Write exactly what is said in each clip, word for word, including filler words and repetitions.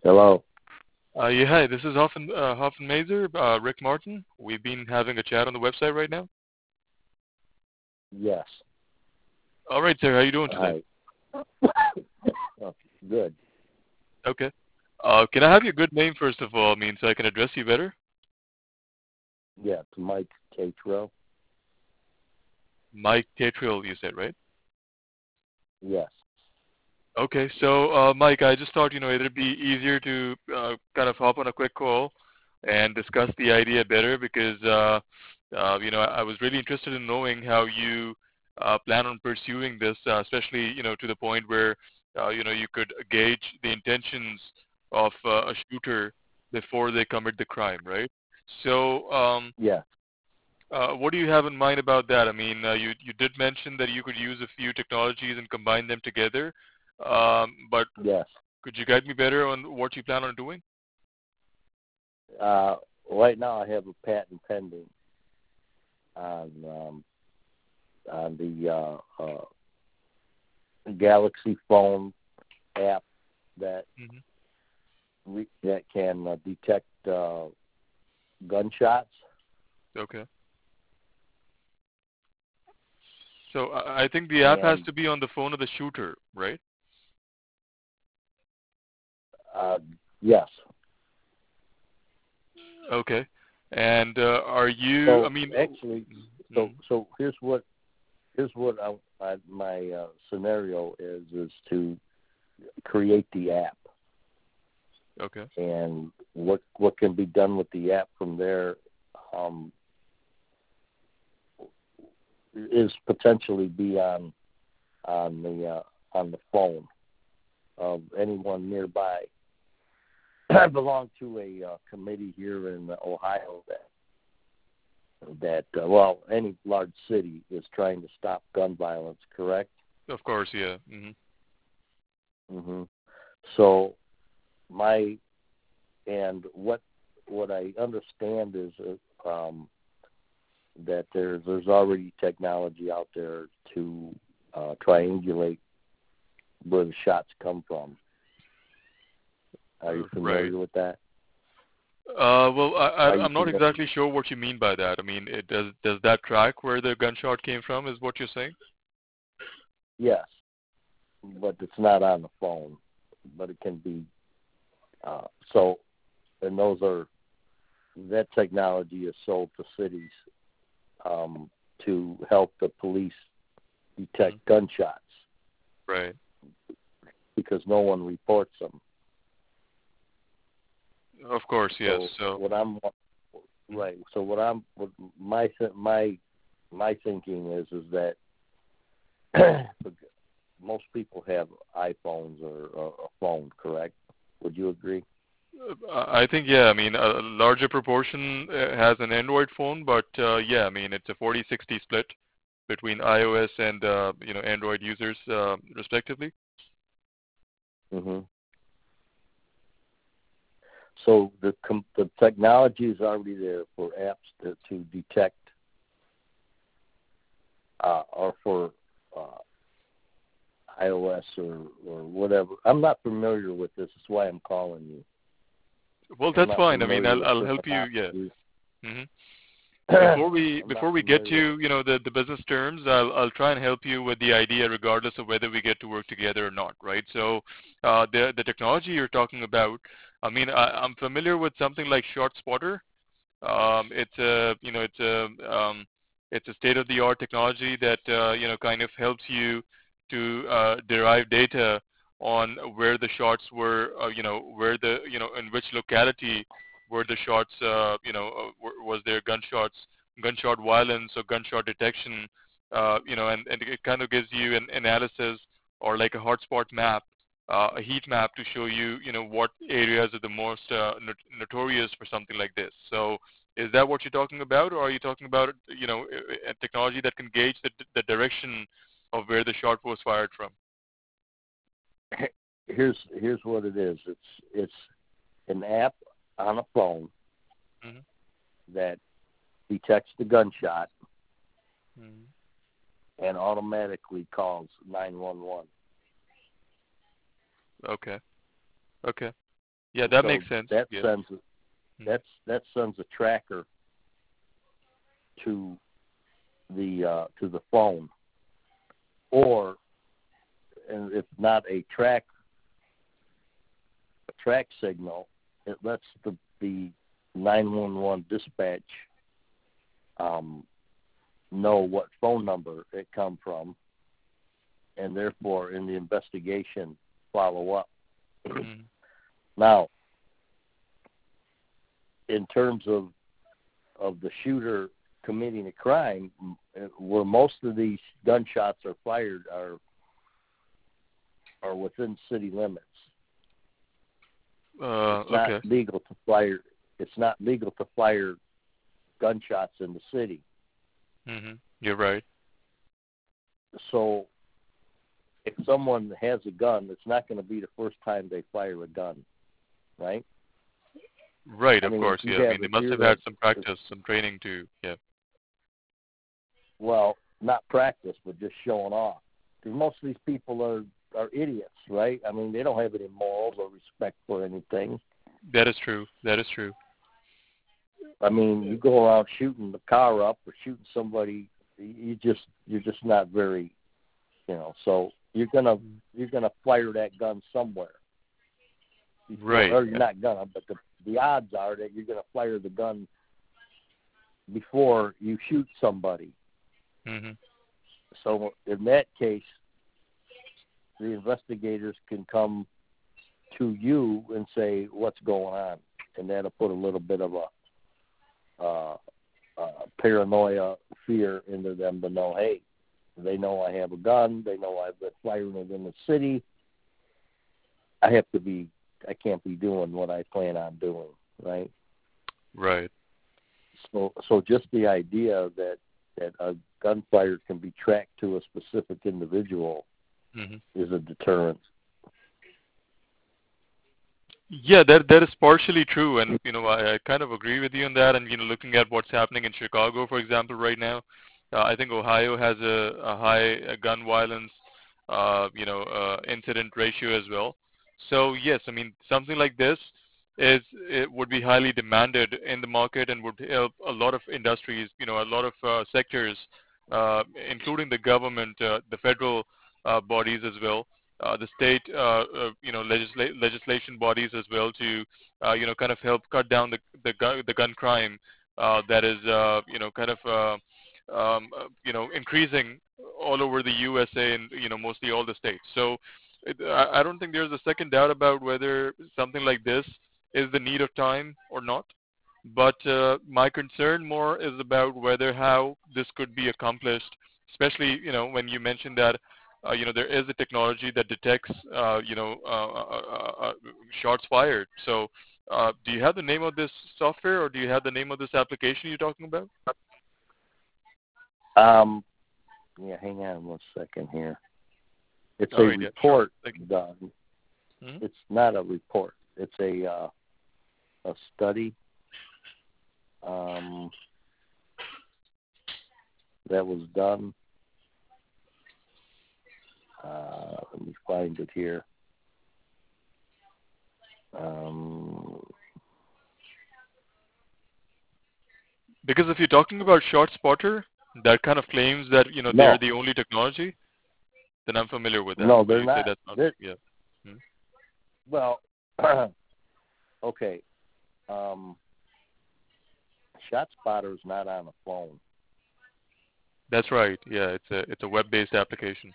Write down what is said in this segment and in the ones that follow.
Hello. Uh, yeah, hi, this is Hoffen, uh, Hoffen Mazer, uh, Rick Martin. We've been having a chat on the website right now. Yes. All right, sir, how you doing today? Hi. Oh, good. Okay. Uh, can I have your good name, first of all, I mean, so I can address you better? Yeah, it's Mike Catrell. Mike Catriel, you said, right? Yes. Okay, so, uh, Mike, I just thought, you know, it'd be easier to uh, kind of hop on a quick call and discuss the idea better because, uh, uh, you know, I was really interested in knowing how you uh, plan on pursuing this, uh, especially, you know, to the point where, uh, you know, you could gauge the intentions of uh, a shooter before they commit the crime, right? So, um, Yeah. uh, what do you have in mind about that? I mean, uh, you you did mention that you could use a few technologies and combine them together, um, but Yes. could you guide me better on what you plan on doing? Uh, right now, I have a patent pending on um, on the uh, uh, Galaxy phone app that Hmm. re- that can uh, detect uh, gunshots. Okay. So I I think the app has And to be on the phone of the shooter, right? uh, yes. Okay. And uh, are you? I So mean, actually, so mm, so here's what here's what I, I, my uh, scenario is is to create the app. okay. And what what can be done with the app from there um, is potentially be on on the uh, on the phone of anyone nearby. I belong to a uh, committee here in Ohio that that uh, well, any large city is trying to stop gun violence. Correct. Of course, yeah. Hmm. hmm So my and what what I understand is uh, um, that there's there's already technology out there to uh, triangulate where the shots come from. Are you Uh, right. familiar with that? Uh, well, I, Are I, you I'm not familiar? exactly sure what you mean by that. I mean, it, does does that track where the gunshot came from? Is what you're saying? Yes, but it's not on the phone, but it can be. Uh, so, and those are that technology is sold to cities um, to help the police Hmm. detect gunshots Right. because no one reports them. Of course, yes. So So. what I'm Mhm. right. So what I'm what my my my thinking is is that most people have iPhones or, or a phone, correct? Would you agree? Uh, I think, yeah, I mean, a larger proportion uh, has an Android phone, but uh, yeah, I mean, it's a forty sixty split between iOS and, uh, you know, Android users, uh, respectively. hmm So the com- the technology is already there for apps to, to detect uh, or for uh, iOS or, or whatever. I'm not familiar with this. That's why I'm calling you. Well, I'm that's not fine. I mean, familiar I'll, with I'll help you, yeah. terminology. Hmm. Before we I'm not before we get familiar with. to, you know, the, the business terms, I'll I'll try and help you with the idea, regardless of whether we get to work together or not, right? So, uh, the the technology you're talking about, I mean, I, I'm familiar with something like ShotSpotter. Um, it's a you know it's a um, it's a state of the art technology that uh, you know kind of helps you to uh, derive data on where the shots were, uh, you know where the you know in which locality were the shots, uh, you know uh, were, was there gunshots, gunshot violence or gunshot detection, uh, you know and, and it kind of gives you an analysis or like a hotspot map, uh, a heat map to show you, you know, what areas are the most uh, not- notorious for something like this. So, is that what you're talking about, or are you talking about, you know, a a technology that can gauge the, the direction of where the shot was fired from? Here's here's what it is. It's it's an app on a phone Hmm. that detects the gunshot Hmm. and automatically calls nine one one. Okay. Okay. Yeah, that So makes sense. that Yeah. sends Hmm. that's that sends a tracker to the uh, to the phone, or and if not a track a track signal, it lets the the nine one one dispatch um, know what phone number it come from, and therefore in the investigation follow up. Hmm. Now, in terms of of the shooter committing a crime, where most of these gunshots are fired are are within city limits. Uh, It's not okay. legal to fire. It's not legal to fire gunshots in the city. Hmm. You're right. So, if someone has a gun, it's not going to be the first time they fire a gun, right? Right, I of mean, course. if you Yeah. I have mean, they a must have fear had of, some practice, some training too. Yeah. well, not practice, but just showing off. Because most of these people are are idiots, right? I mean, they don't have any morals or respect for anything. That is true. That is true. I mean, you go around shooting the car up or shooting somebody, you just you're just not very, you know. So you're gonna you're gonna fire that gun somewhere. Before, Right. or you're Yeah. not gonna, but the the odds are that you're gonna fire the gun before you shoot somebody. Hmm. So in that case, the investigators can come to you and say what's going on, and that'll put a little bit of a uh, uh, paranoia, fear into them to know, hey, they know I have a gun, they know I've been firing it in the city. I have to be, I can't be doing what I plan on doing, right? Right. So, so just the idea that that a gunfire can be tracked to a specific individual Hmm. is a deterrent. Yeah, that that is partially true, and you know I, I kind of agree with you on that. And you know, looking at what's happening in Chicago, for example, right now, uh, I think Ohio has a, a high uh, gun violence, uh, you know, uh, incident ratio as well. So yes, I mean something like this is it would be highly demanded in the market and would help a lot of industries, you know, a lot of uh, sectors, uh, including the government, uh, the federal uh, bodies as well, uh, the state, uh, uh, you know, legisla- legislation bodies as well to, uh, you know, kind of help cut down the the, gu- the gun crime uh, that is, uh, you know, kind of, uh, um, uh, you know, increasing all over the U S A and you know mostly all the states. So it, I, I don't think there's a second doubt about whether something like this is the need of time or not. But uh, my concern more is about whether how this could be accomplished, especially you know when you mentioned that uh, you know there is a technology that detects uh, you know uh, uh, uh, uh, shots fired. So uh, do you have the name of this software or do you have the name of this application you're talking about? Um, yeah, hang on one second here. It's a All right, yeah, sure. report Thank you. done. Hmm. It's not a report. It's a uh, a study um, that was done. Uh, let me find it here. Um, Because if you're talking about ShotSpotter, that kind of claims that you know they're no, the only technology, then I'm familiar with that. no, But they're you say not. that's not They're, true. Yeah. Hmm. well, okay. Um, ShotSpotter is not on a phone. That's right. Yeah, it's a it's a web-based application.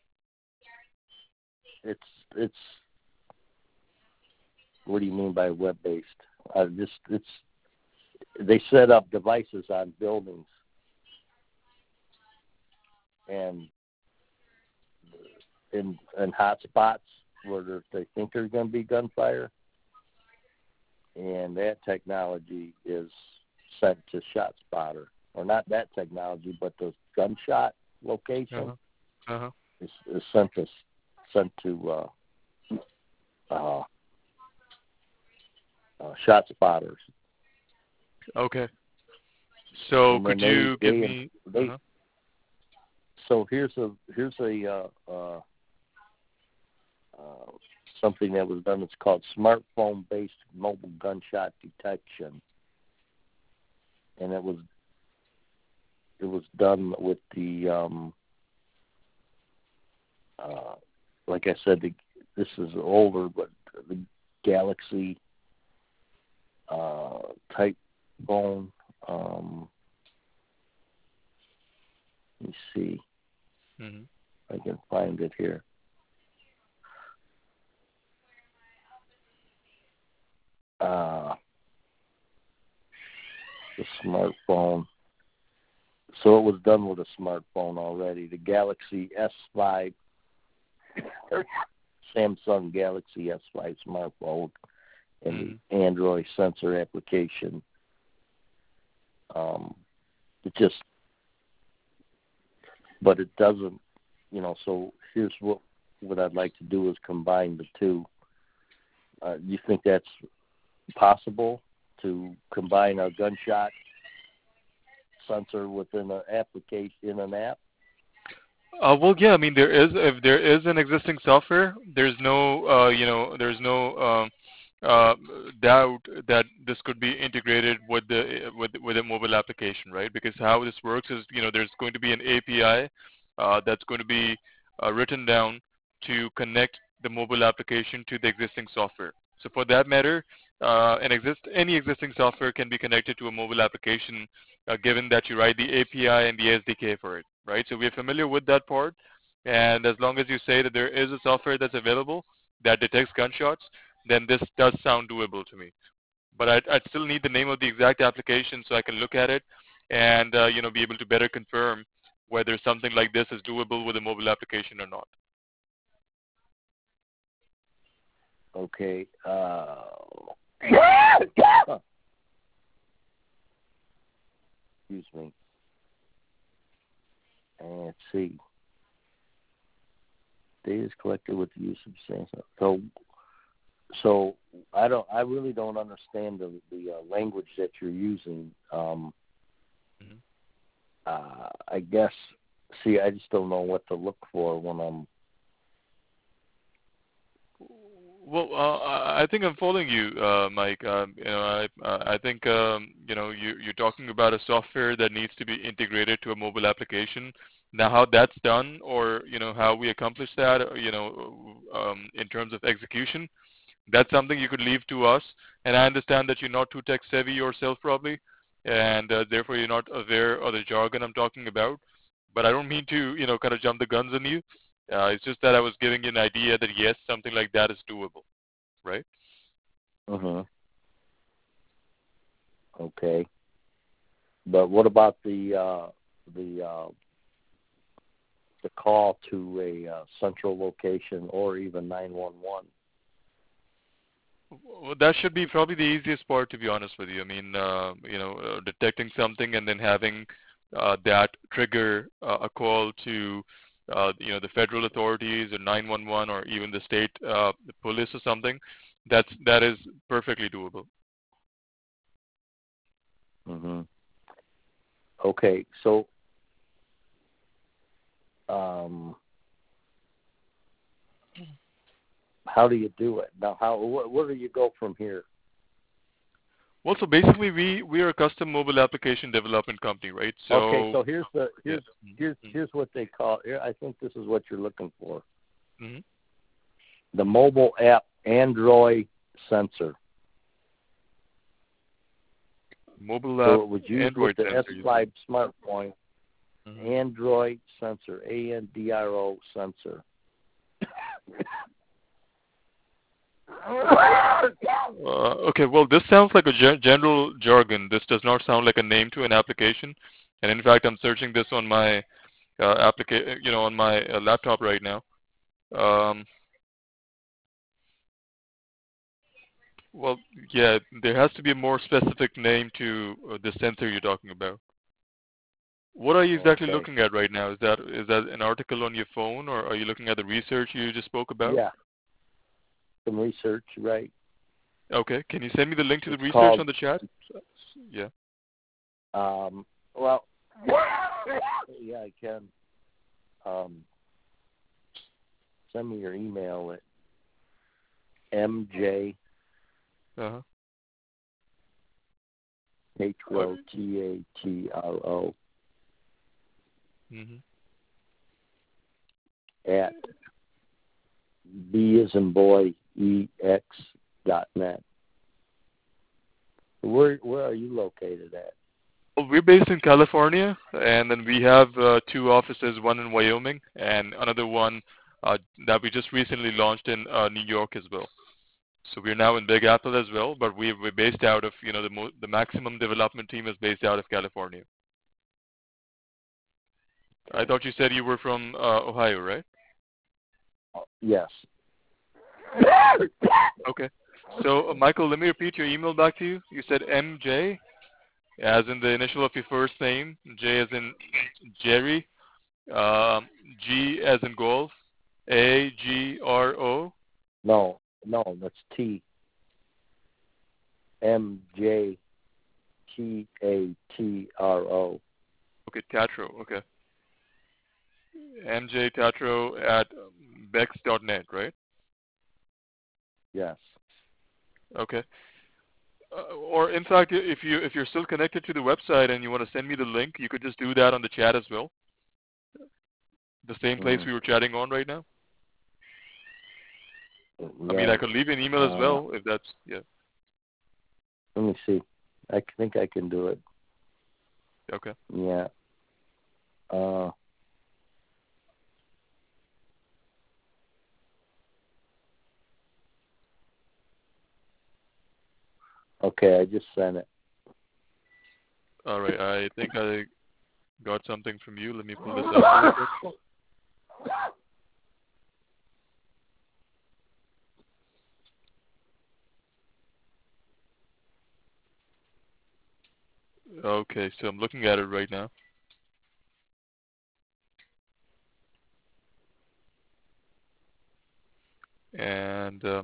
It's it's. What do you mean by web based? Uh, just it's they set up devices on buildings and in in hot spots where there- they think there's going to be gunfire, and that technology is sent to ShotSpotter, or not that technology, but the gunshot location Uh-huh. Uh-huh. is, is sent to sent to uh, uh, uh, ShotSpotters, Okay. So and could then they you give they me? they. Uh-huh. So here's a here's a uh, uh, uh, something that was done. It's called smartphone-based mobile gunshot detection, and it was it was done with the um, uh, like I said, the, this is older, but the Galaxy uh, type phone. Um, let me see Mm-hmm. if I can find it here. Uh, the smartphone. So it was done with a smartphone already. The Galaxy S five, Samsung Galaxy S five smartphone, and mm-hmm. the Android sensor application. Um, it just, but it doesn't, you know. So here's what what I'd like to do is combine the two. Uh, you think that's possible to combine a gunshot sensor within an application in an app? Uh, well, yeah. I mean, there is if there is an existing software, there's no, uh, you know, there's no um, uh, doubt that this could be integrated with the with with a mobile application, right? Because how this works is, you know, there's going to be an A P I uh, that's going to be uh, written down to connect the mobile application to the existing software. So for that matter, uh, an exist any existing software can be connected to a mobile application, uh, given that you write the A P I and the S D K for it, right? So we're familiar with that part, and as long as you say that there is a software that's available that detects gunshots, then this does sound doable to me. But I'd, I'd still need the name of the exact application so I can look at it and uh, you know, be able to better confirm whether something like this is doable with a mobile application or not. Okay. Uh, excuse me. And let's see. Data is collected with the use of Samsung. So, so I don't. I really don't understand the the uh, language that you're using. Um, mm-hmm. uh, I guess. See, I just don't know what to look for when I'm. Well, uh, I think I'm following you, uh, Mike. Um, you know, I, I think um, you know you, you're talking about a software that needs to be integrated to a mobile application. Now, how that's done, or you know, how we accomplish that, you know, um, in terms of execution, that's something you could leave to us. And I understand that you're not too tech savvy yourself, probably, and uh, therefore you're not aware of the jargon I'm talking about. But I don't mean to, you know, kind of jump the guns on you. Uh, it's just that I was giving you an idea that, yes, something like that is doable, right? Uh-huh. Okay. But what about the uh, the uh, the call to a uh, central location or even nine one one? Well, that should be probably the easiest part, to be honest with you. I mean, uh, you know, uh, detecting something and then having uh, that trigger uh, a call to Uh, you know, the federal authorities or nine one one or even the state uh, the police or something, that's that is perfectly doable. Mm-hmm. Okay, so um, how do you do it now? How wh- where do you go from here? Well, so basically, we we are a custom mobile application development company, right? So okay, so here's the here's yeah. here's mm-hmm. here's what they call. I think this is what you're looking for. Mm-hmm. The mobile app Android sensor. Mobile app so it was used Android with the sensor, S five smartphone. Mm-hmm. Android sensor, A N D R O sensor. Uh, okay, well, this sounds like a ge- general jargon. This does not sound like a name to an application. And in fact, I'm searching this on my uh, applica- you know, on my uh, laptop right now. Um, well, yeah, there has to be a more specific name to uh, the sensor you're talking about. What are you exactly okay. looking at right now? Is that is that an article on your phone, or are you looking at the research you just spoke about? Yeah, some research, right? Okay, can you send me the link to it's the research called, on the chat? Yeah. Um. Well, yeah, I can. Um. Send me your email at M J Uh-huh. H O T A T R O Mm-hmm. at B as in boy E X dot net. Where where are you located at? Well, we're based in California, and then we have uh, two offices, one in Wyoming and another one uh, that we just recently launched in uh, New York as well. So we're now in Big Apple as well, but we, we're based out of, you know, the, mo- the maximum development team is based out of California. I thought you said you were from uh, Ohio, right? Yes. Okay. So, uh, Michael, let me repeat your email back to you. You said M J, as in the initial of your first name, J as in Jerry, um, G as in golf, A G R O. No, no, that's T. M J T A T R O. Okay, Tatro. Okay. M J Tatro at bex dot net, right? Yes. Okay. Uh, or in fact, if you if you're still connected to the website and you want to send me the link, you could just do that on the chat as well. The same place Mm. we were chatting on right now. Yeah. I mean, I could leave you an email as uh, well if that's yeah. Let me see. I think I can do it. Okay. Yeah. Uh, okay, I just sent it. All right. I think I got something from you. Let me pull this up real quick. Okay, so I'm looking at it right now. And uh,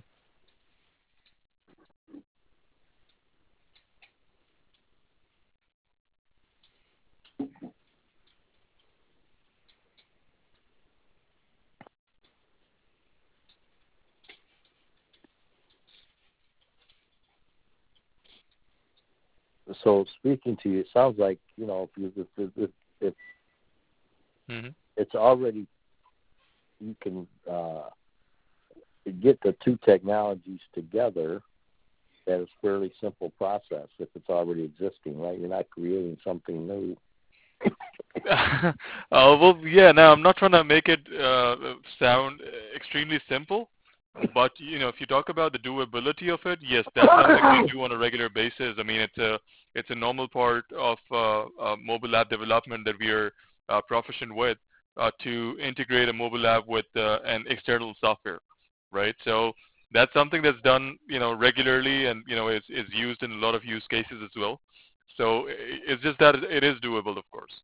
So speaking to you, it sounds like, you know, if you if if, if mm-hmm. it's already, you can uh, get the two technologies together. That is a fairly simple process if it's already existing, right? You're not creating something new. uh, well, yeah. Now I'm not trying to make it uh, sound extremely simple, but you know, if you talk about the doability of it, yes, that's something we do on a regular basis. I mean, it's a it's a normal part of uh, uh, mobile app development that we are uh, proficient with uh, to integrate a mobile app with uh, an external software, right? So that's something that's done, you know, regularly, and you know, is is used in a lot of use cases as well. So i- it's just that it is doable, of course.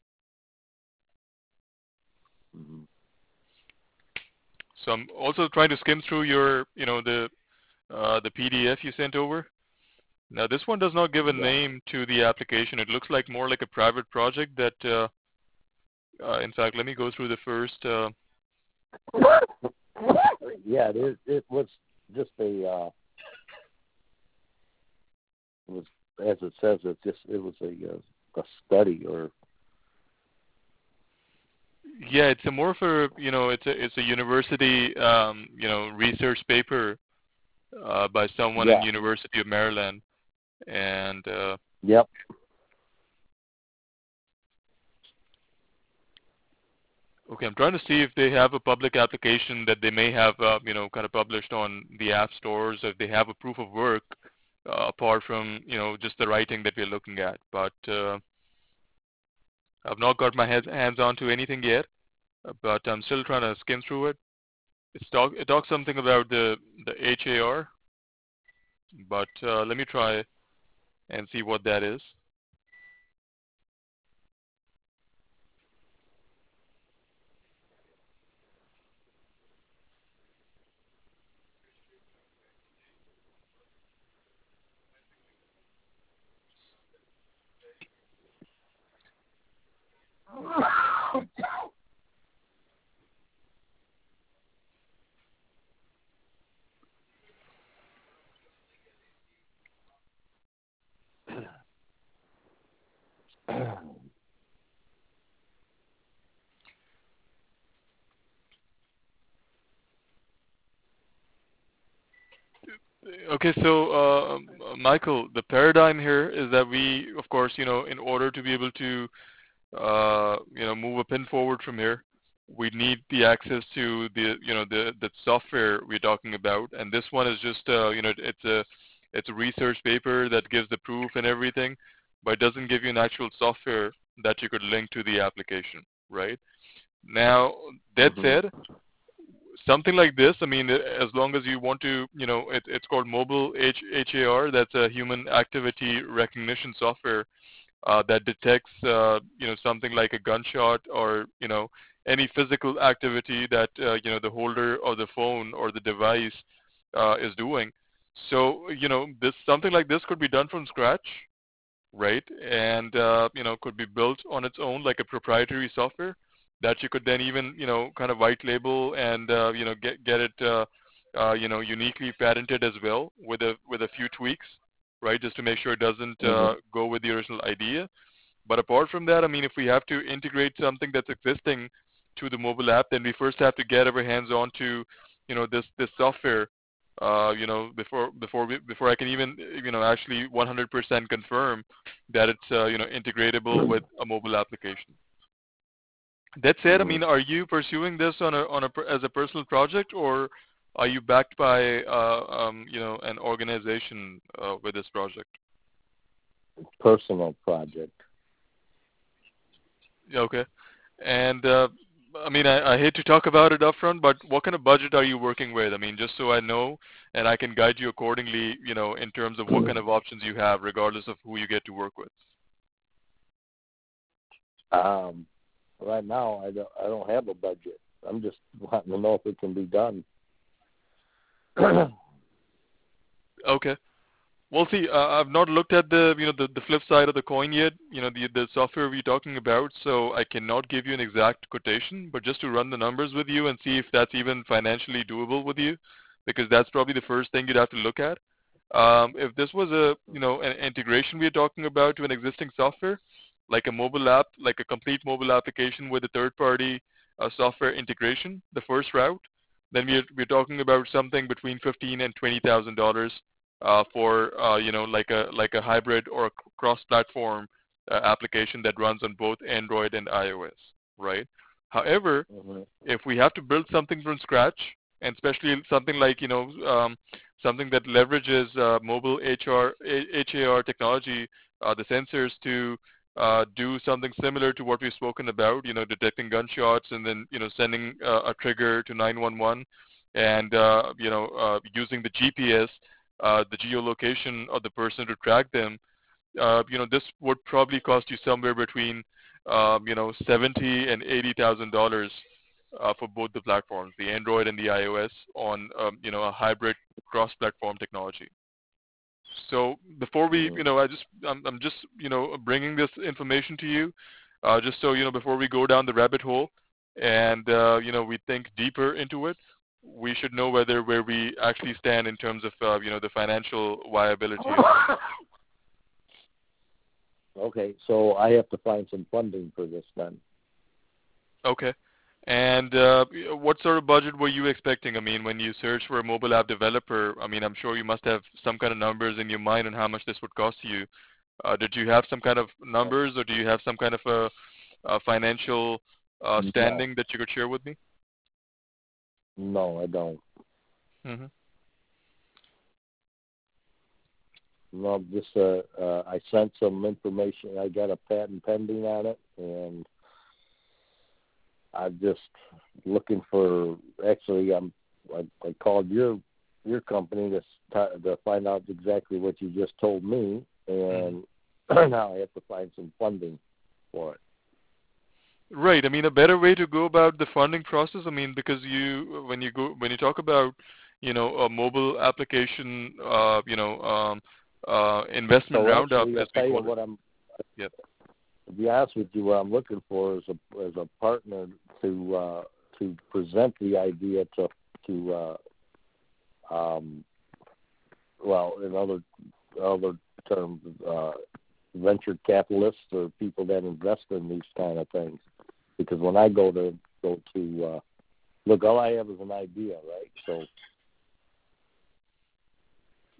Mm-hmm. So I'm also trying to skim through your, you know, the uh, the P D F you sent over. Now this one does not give a Yeah. name to the application. It looks like more like a private project that, uh, uh, in fact, let me go through the first. Uh, Yeah, it is. It was just a. Uh, it was, as it says, it just it was a uh, a study or. yeah, it's a more for, you know, it's a it's a university, um, you know, research paper uh, by someone in Yeah. University of Maryland, and uh, Yep. okay, I'm trying to see if they have a public application that they may have, uh, you know, kind of published on the app stores, if they have a proof of work uh, apart from, you know, just the writing that we're looking at. But uh, I've not got my head, hands on to anything yet, uh, but I'm still trying to skim through it. It's talk, it talks something about the, the H A R, but uh, let me try and see what that is. Okay, so uh, um, Michael, the paradigm here is that we, of course, you know, in order to be able to, uh, you know, move a pin forward from here, we need the access to the, you know, the the software we're talking about, and this one is just, uh, you know, it's a it's a research paper that gives the proof and everything, but it doesn't give you an actual software that you could link to the application, right? Now, that Hmm. said, something like this, I mean, as long as you want to, you know, it, it's called mobile H, HAR, that's a human activity recognition software uh, that detects, uh, you know, something like a gunshot or, you know, any physical activity that, uh, you know, the holder or the phone or the device uh, is doing. So, you know, this something like this could be done from scratch, right? And uh, you know, could be built on its own like a proprietary software that you could then even, you know, kind of white label and uh, you know, get get it uh, uh, you know, uniquely patented as well with a with a few tweaks, right? Just to make sure it doesn't Hmm. uh, go with the original idea. But apart from that, I mean, if we have to integrate something that's existing to the mobile app, then we first have to get our hands on to, you know, this this software, uh, you know, before before we, before I can even, you know, actually one hundred percent confirm that it's, uh, you know, integratable with a mobile application. That said, I Hmm. mean, are you pursuing this on a on a per- as a personal project, or are you backed by, uh, um, you know, an organization uh, with this project? Personal project. Yeah, okay. And uh, I mean, I, I hate to talk about it upfront, but what kind of budget are you working with? I mean, just so I know, and I can guide you accordingly, you know, in terms of what kind of options you have, regardless of who you get to work with. Um, right now, I don't I don't have a budget. I'm just wanting to know if it can be done. Okay. Well, see, uh, I've not looked at the, you know, the, the flip side of the coin yet, you know, the the software we're talking about, so I cannot give you an exact quotation, but just to run the numbers with you and see if that's even financially doable with you, because that's probably the first thing you'd have to look at. Um, if this was a, you know, an integration we're talking about to an existing software, like a mobile app, like a complete mobile application with a third-party uh, software integration, the first route, then we're we're talking about something between fifteen and twenty thousand dollars uh, for, uh, you know, like a like a hybrid or a cross-platform uh, application that runs on both Android and iOS, right? However, Hmm. if we have to build something from scratch, and especially something like, you know, um, something that leverages uh, mobile H R, H A R technology, uh, the sensors to uh, do something similar to what we've spoken about, you know, detecting gunshots and then, you know, sending uh, a trigger to nine one one and, uh, you know, uh, using the G P S, uh, the geolocation of the person to track them, uh, you know, this would probably cost you somewhere between, um, you know, seventy and eighty thousand dollars uh, for both the platforms, the Android and the iOS, on, um, you know, a hybrid cross-platform technology. So before we, Hmm. you know, I just, I'm, I'm just, you know, bringing this information to you, uh, just so, you know, before we go down the rabbit hole, and uh, you know, we think deeper into it, we should know whether where we actually stand in terms of, uh, you know, the financial viability of this. Okay, so I have to find some funding for this then. Okay. And uh, what sort of budget were you expecting? I mean, when you search for a mobile app developer, I mean, I'm sure you must have some kind of numbers in your mind on how much this would cost you. Uh, did you have some kind of numbers, or do you have some kind of a, a financial uh, No, standing that you could share with me? no, I don't. Hmm. No, just uh, uh, I sent some information. I got a patent pending on it, and I'm just looking for. Actually, I'm. I, I called your your company to s- to find out exactly what you just told me, Hmm. and now I have to find some funding for it. Right. I mean, a better way to go about the funding process. I mean, because you, when you go, when you talk about, you know, a mobile application, uh, you know, um, uh, investment So roundup, actually, as I'll we tell you call it. what I'm. Yep. To be honest with you, what I'm looking for is a is a partner to uh, to present the idea to to uh, um, well, in other other terms, uh, venture capitalists or people that invest in these kind of things. Because when I go to go to uh, look, all I have is an idea, right? So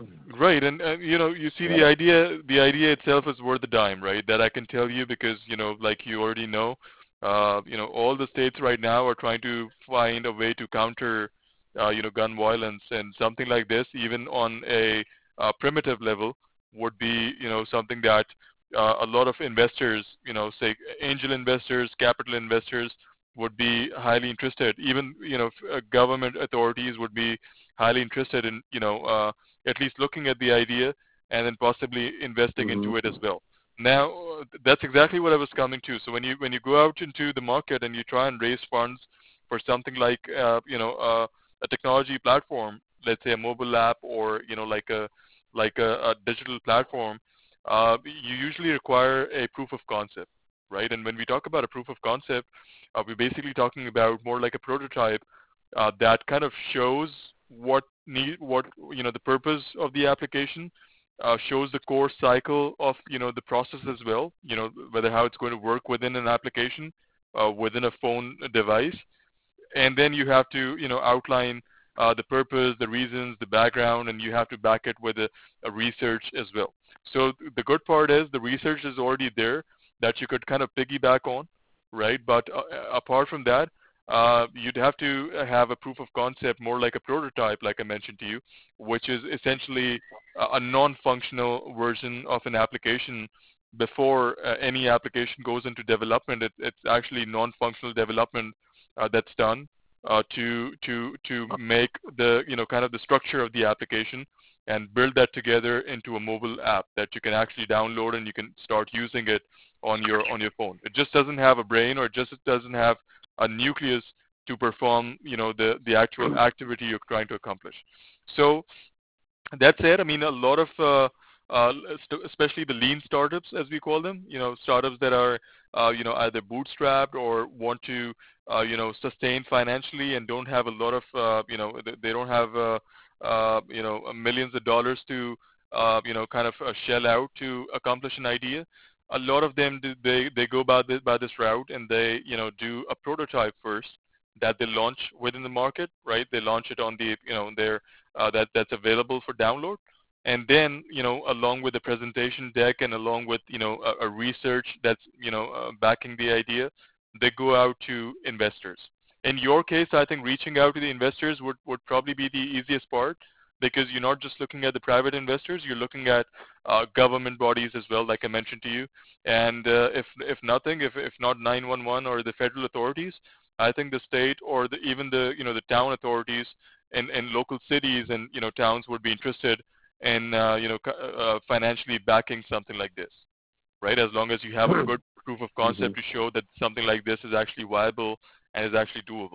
Right, and, and you know, you see Yeah. the idea. The idea itself is worth the dime, right? That I can tell you because you know, like you already know, uh, you know, all the states right now are trying to find a way to counter, uh, you know, gun violence, and something like this, even on a uh, primitive level, would be you know something that uh, a lot of investors, you know, say angel investors, capital investors, would be highly interested. Even you know, f- uh, government authorities would be highly interested in you know. Uh, at least looking at the idea and then possibly investing Hmm. into it as well. Now, uh, that's exactly what I was coming to. So when you when you go out into the market and you try and raise funds for something like uh, you know uh, a technology platform, let's say a mobile app or you know like a like a, a digital platform, uh, you usually require a proof of concept, right? And when we talk about a proof of concept, uh, we're basically talking about more like a prototype uh, that kind of shows what need what you know the purpose of the application, uh, shows the core cycle of you know the process as well, you know whether how it's going to work within an application, uh, within a phone device, and then you have to you know outline uh, the purpose, the reasons, the background, and you have to back it with a, a research as well. So th- the good part is the research is already there that you could kind of piggyback on, right? But uh, apart from that, uh, you'd have to have a proof of concept, more like a prototype, like I mentioned to you, which is essentially a, a non-functional version of an application. Before uh, any application goes into development, it, it's actually non-functional development uh, that's done uh, to to to make the you know kind of the structure of the application and build that together into a mobile app that you can actually download and you can start using it on your on your phone. It just doesn't have a brain, or it just doesn't have a nucleus to perform you know the the actual activity you're trying to accomplish. So that said, I mean, a lot of, uh, uh, st- especially the lean startups, as we call them, you know, startups that are, uh, you know, either bootstrapped or want to, uh, you know, sustain financially and don't have a lot of, uh, you know, they, they don't have, uh, uh, you know, millions of dollars to, uh, you know, kind of uh, shell out to accomplish an idea. A lot of them, do- they they go by this by this route and they, you know, do a prototype first that they launch within the market, right? They launch it on the, you know, their uh, that that's available for download, and then you know along with the presentation deck and along with you know a, a research that's you know uh, backing the idea, they go out to investors. In your case, I think reaching out to the investors would would probably be the easiest part, because you're not just looking at the private investors, you're looking at uh, government bodies as well, like I mentioned to you. And uh, if if nothing, if if not nine one one or the federal authorities, I think the state or the, even the you know the town authorities and, and local cities and you know towns would be interested in uh, you know co- uh, financially backing something like this, right? As long as you have a good proof of Hmm. concept to show that something like this is actually viable and is actually doable.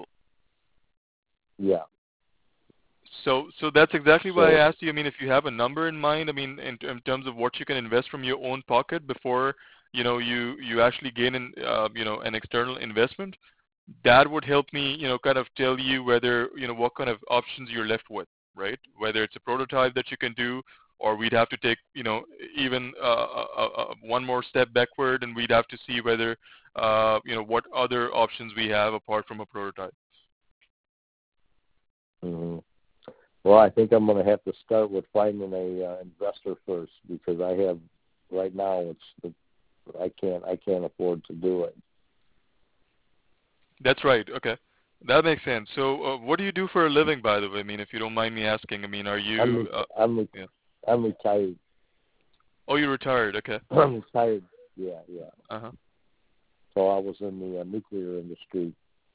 Yeah. So, so that's exactly why So I asked you. I mean, if you have a number in mind, I mean, in, in terms of what you can invest from your own pocket before, you know, you you actually gain an uh, you know an external investment, that would help me, you know, kind of tell you whether you know what kind of options you're left with, right? Whether it's a prototype that you can do, or we'd have to take, you know, even uh, uh, uh, one more step backward, and we'd have to see whether, uh, you know, what other options we have apart from a prototype. hmm well, I think I'm going to have to start with finding a uh, investor first, because I have right now it's I can't I can't afford to do it. That's right. Okay. That makes sense. So, uh, what do you do for a living, by the way? I mean, if you don't mind me asking. I mean, are I'm you? re- Uh, I'm re- yeah. I'm retired. Oh, you're retired. Okay. I'm retired. Yeah, yeah. Uh huh. So I was in the uh, nuclear industry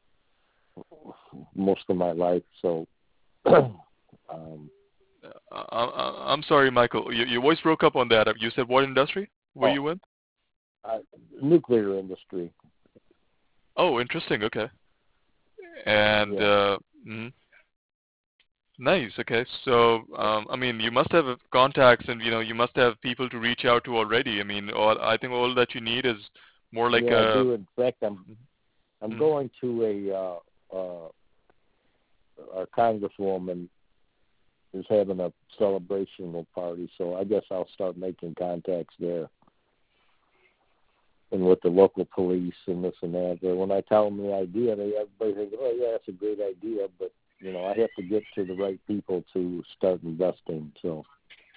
most of my life. So um, Uh, I, I'm sorry, Michael. Your, your voice broke up on that. You said what industry were oh, you in? I, nuclear industry. Oh, interesting. Okay. And Yeah. uh, mhm. Nice. Okay. So, um, I mean, you must have contacts, and you know, you must have people to reach out to already. I mean, all I think all that you need is more like Yeah, I a. do. In fact, I'm I'm Mhm. going to a uh, uh, our congresswoman is having a celebrational party, so I guess I'll start making contacts there and with the local police and this and that. But when I tell them the idea, they everybody thinks, "Oh yeah, that's a great idea," but you know, I have to get to the right people to start investing. So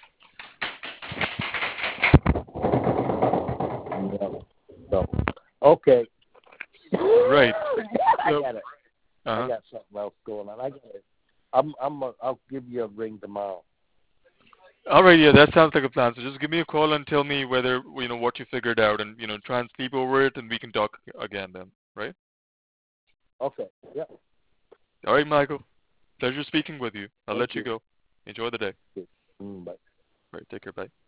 Yeah. So, okay. Right. I So, got it. uh-huh. I got something else going on. I got it. I'm. I'm. A, I'll give you a ring tomorrow. All right, yeah, that sounds like a plan. So just give me a call and tell me whether you know what you figured out, and you know try and sleep over it, and we can talk again then, right? Okay. Yeah. All right, Michael. Pleasure speaking with you. I'll Thank let you you. go. Enjoy the day. Mm, bye. All right, take care. Bye.